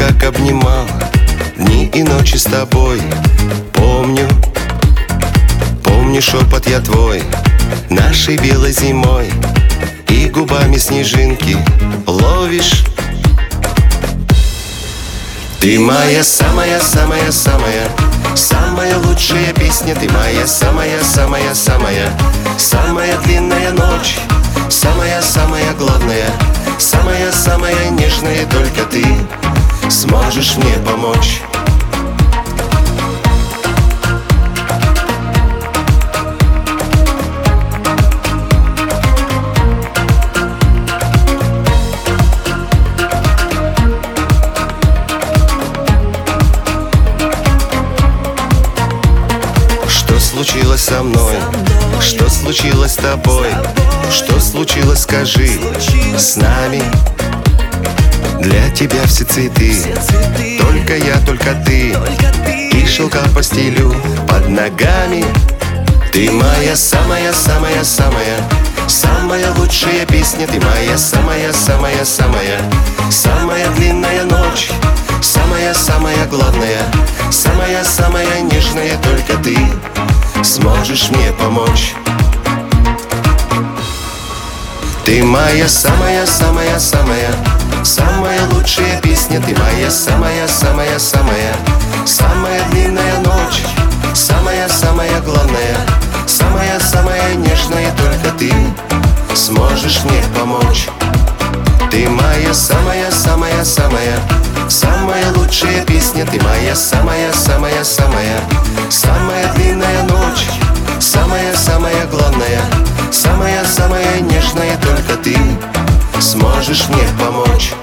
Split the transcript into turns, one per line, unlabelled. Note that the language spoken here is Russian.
как обнимал дни и ночи с тобой. Помню шепот я твой нашей белой зимой. И губами снежинки ловишь. Ты моя самая-самая-самая, самая лучшая песня. Ты моя самая-самая-самая, самая длинная ночь, самая-самая главная, самая-самая нежная. Только ты сможешь мне помочь. Что случилось со мной? Что случилось с тобой? Что случилось, скажи, с нами? Для тебя все цветы, только я, только ты. И шелка постелю под ногами. Ты моя самая-самая-самая, самая лучшая песня. Ты моя самая-самая-самая, самая длинная ночь, самая-самая главная, самая-самая нежная. Только ты сможешь мне помочь. Ты моя самая-самая-самая, самая лучшая песня. Ты моя самая-самая-самая, самая длинная ночь, самая-самая главная, самая-самая нежная. Только ты сможешь мне помочь. Ты моя самая-самая-самая, самая лучшая песня. Ты моя самая-самая-самая, самая длинная ночь, самая-самая главная, самая-самая нежная. Только ты сможешь мне помочь.